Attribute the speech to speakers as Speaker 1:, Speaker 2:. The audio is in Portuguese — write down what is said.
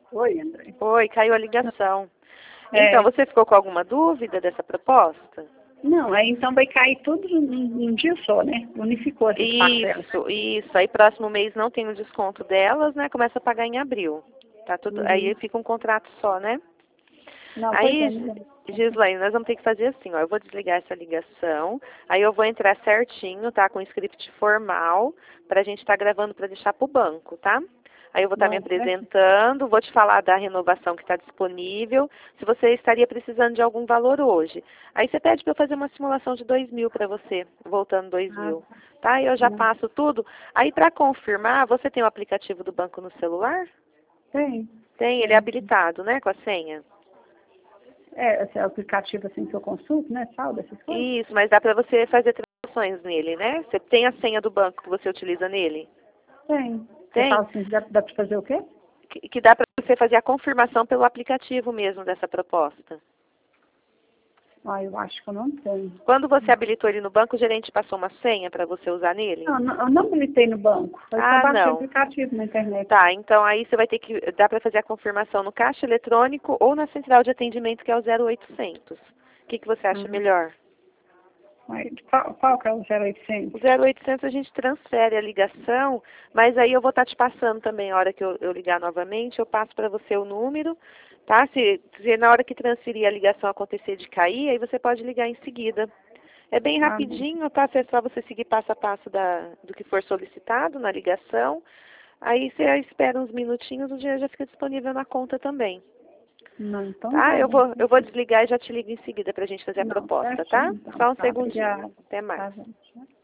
Speaker 1: Oi, André.
Speaker 2: Oi, caiu a ligação.
Speaker 1: É.
Speaker 2: Então, você ficou com alguma dúvida dessa proposta?
Speaker 1: Não, aí então vai cair tudo num dia só, né? Unificou essas parcelas.
Speaker 2: Isso. Aí próximo mês não tem o desconto delas, né? Começa a pagar em abril. Tá tudo, aí fica um contrato só, né?
Speaker 1: Não, pois é.
Speaker 2: Aí, Gislaine, nós vamos ter que fazer assim, ó. Eu vou desligar essa ligação, aí eu vou entrar certinho, tá? Com o script formal, pra gente estar gravando pra deixar pro banco, tá? Aí eu vou estar me apresentando, vou te falar da renovação que está disponível, se você estaria precisando de algum valor hoje. Aí você pede para eu fazer uma simulação de 2.000 para você, voltando 2.000, tá? E eu já passo tudo. Aí para confirmar, você tem o aplicativo do banco no celular?
Speaker 1: Tem.
Speaker 2: Tem, ele é habilitado, né, com a senha?
Speaker 1: Esse é o aplicativo assim que eu consulto, né? Saldo, essas coisas.
Speaker 2: Isso, mas dá para você fazer transações nele, né? Você tem a senha do banco que você utiliza nele?
Speaker 1: Tem.
Speaker 2: Tem?
Speaker 1: Você fala assim, dá para fazer o quê?
Speaker 2: Que dá para você fazer a confirmação pelo aplicativo mesmo dessa proposta.
Speaker 1: Eu acho que eu não tenho.
Speaker 2: Quando você habilitou ele no banco, o gerente passou uma senha para você usar nele?
Speaker 1: Não, eu não habilitei no banco. Eu só baixei o aplicativo na internet.
Speaker 2: Tá, então aí você vai ter que, dá para fazer a confirmação no caixa eletrônico ou na central de atendimento, que é o 0800. O que você acha melhor?
Speaker 1: Qual que é o 0800?
Speaker 2: O 0800 a gente transfere a ligação, mas aí eu vou estar te passando também, a hora que eu ligar novamente, eu passo para você o número, tá? Se na hora que transferir a ligação acontecer de cair, aí você pode ligar em seguida. É bem rapidinho, tá? É só você seguir passo a passo do que for solicitado na ligação. Aí você espera uns minutinhos, o dinheiro já fica disponível na conta também.
Speaker 1: Não, então
Speaker 2: tá? Eu vou desligar e já te ligo em seguida para a gente fazer a proposta, tá?
Speaker 1: Então,
Speaker 2: Só um segundinho.
Speaker 1: obrigada.
Speaker 2: Até mais.
Speaker 1: Tá, gente.